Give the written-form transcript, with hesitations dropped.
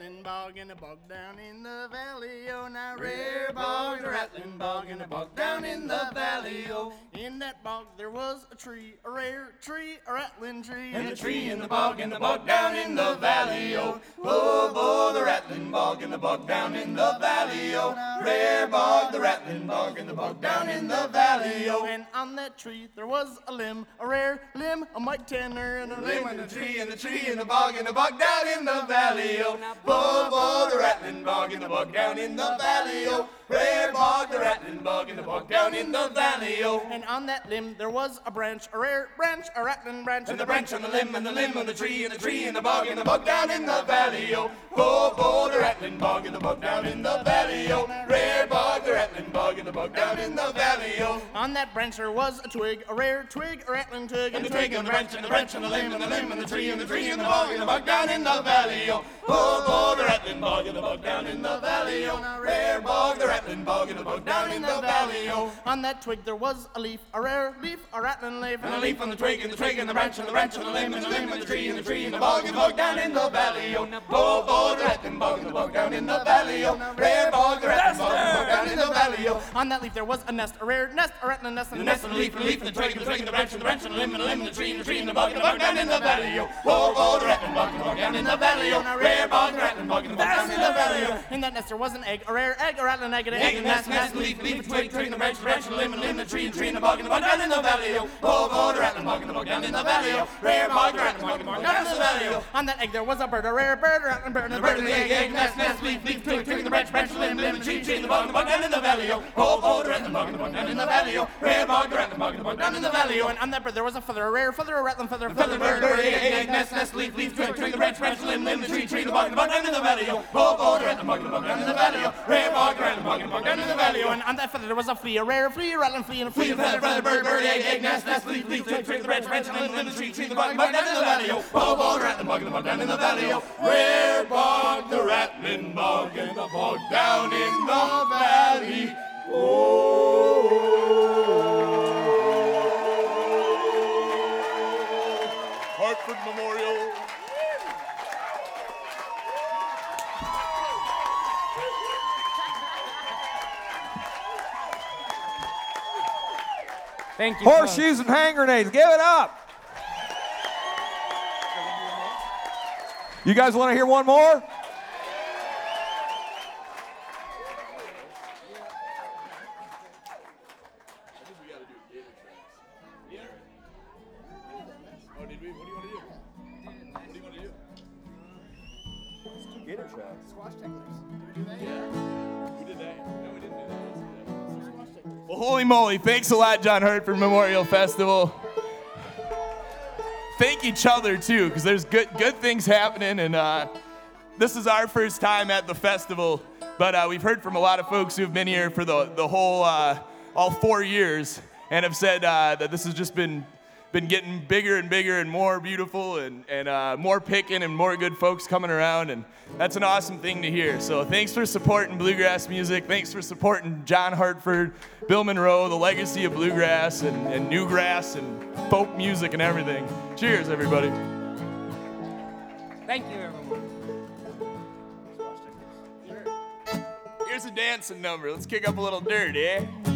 rattling bog and a bog down in the valley, oh. Now rare bog, a rattling bog and a bog down in the valley, oh. In that bog there was a tree, a rare tree, a rattling tree, and the tree in the bog down in the valley, oh. Oh, oh, the rattling bog and the bog down in the valley, oh. Rare bog, the rattling bog and the bog down in the valley, oh. And on that tree there was a limb, a rare limb, a mighty tender, and a limb and the tree in the bog down in the valley, oh. Oh, oh, the rattling bog and the bog down in the valley, oh. Rare bog, the rattling bog and the bog down in the valley, oh. And on that limb there was a branch, a rare branch, a rattling branch, and the branch on the limb and the limb on the tree and the bog down in the valley, oh. Oh, oh, the rattling bog and the bog down in the valley, oh. Rare bog, the rattling bog and the bog down in the valley, oh. On that branch there was a twig, a rare twig, a rattling twig, and the twig and the branch on the limb and the limb and the tree and the bog down in the valley, oh. Oh, oh, the rattling bog and the bog down in the valley, oh. Rare bog, the rattling bog and the bog down in the valley, oh. On that twig there was a leaf, a rare leaf, a rattling leaf, and a leaf on the twig and the branch on the limb and the limb and the tree and the bog down in the valley, oh. Oh, oh, the rattling bog and the bog down in the valley, oh. Rare bog, the rattling bog and the bog down in the valley, oh. On that leaf there was a nest, a rare nest, a rattling nest, and the nest and the leaf and the twig and the branch and the limb and the limb and the tree and the bog down in the valley, oh. Oh, oh, the rattling bog and the bog down in the valley, oh. Rare bog, the rattling bog and the bog down in the valley, oh. In that nest there was an egg, a rare egg, a rattling egg, and an egg, and nest, leaf, twig, and the branch, and the limb, and the tree, and the bog down in the valley, oh. Oh, oh, the rattling bog and the bog down in the valley, oh. Rare bog, the rattling bog and the bog down in the valley, oh. On that egg there was a bird, a rare bird, a rattling bird, and the bird and the egg, nest, leaf, twig, and the branch, and the limb, and the tree, and the bog down in the valley, oh. Oh, oh, the rattling bog and the bog down in the valley, oh. Rare bog, the rattling bog and the bog down in the valley, oh. And on that bird there was a feather, a rare feather, a rattling feather, feather bird, egg, nest, leaf, twig, the branch, limb, the tree, and the bog down in the valley, oh. Oh, oh, the rattling bog and the bog down in the valley, oh. Rare bog, the rattling bog and the bog down in the valley, oh. And on that feather there was a flea, a rare flea, a rattling flea, and a flea, feather bird, egg, nest, leaf, twig, the branch, limb, the tree, the bog down in the valley, oh. Oh, oh, the rattling bog and the bog down in the valley, oh. Rare bog, the rattling bog and the bog down in the valley, oh. Hartford Memorial. Thank you. Horseshoes and hand grenades. Give it up. You guys want to hear one more? Gator tracks. Squash techniques. Did we do that? Yeah. We did that. No, we didn't do that. Well, holy moly. Thanks a lot, John Hartford Memorial Festival. Thank each other, too, because there's good things happening. And this is our first time at the festival. But we've heard from a lot of folks who've been here for the whole, all 4 years, and have said that this has just been getting bigger and bigger and more beautiful and more picking and more good folks coming around, and that's an awesome thing to hear. So thanks for supporting bluegrass music. Thanks for supporting John Hartford, Bill Monroe, the legacy of bluegrass and newgrass and folk music and everything. Cheers, everybody. Thank you, everyone. Here's a dancing number. Let's kick up a little dirt, eh?